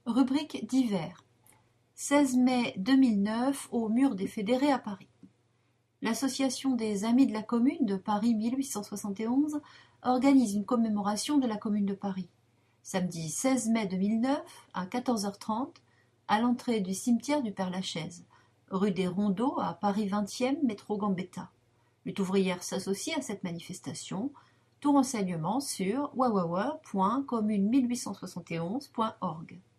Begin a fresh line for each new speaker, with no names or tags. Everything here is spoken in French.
Rubrique divers. 16 mai 2009 au Mur des Fédérés à Paris. L'Association des Amis de la Commune de Paris 1871 organise une commémoration de la Commune de Paris. Samedi 16 mai 2009 à 14h30 à l'entrée du cimetière du Père-Lachaise, rue des Rondeaux à Paris 20e, métro Gambetta. Lutte ouvrière s'associe à cette manifestation. Tout renseignement sur www.commune1871.org.